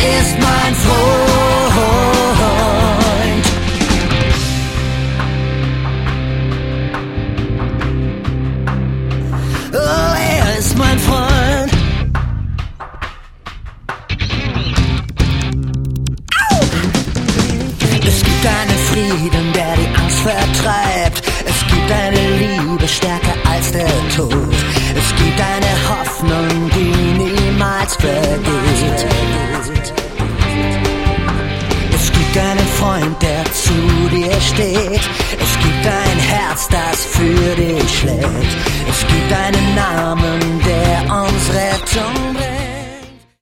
ist mein Freund. Oh, er ist mein Freund. Es gibt einen Frieden, der die Angst vertreibt. Es gibt eine Liebe stärker als der Tod. Es gibt eine Hoffnung, die niemals vergeht. Es gibt einen Freund, der zu dir steht. Es gibt ein Herz, das für dich schlägt. Es gibt einen Namen, der uns Rettung bringt.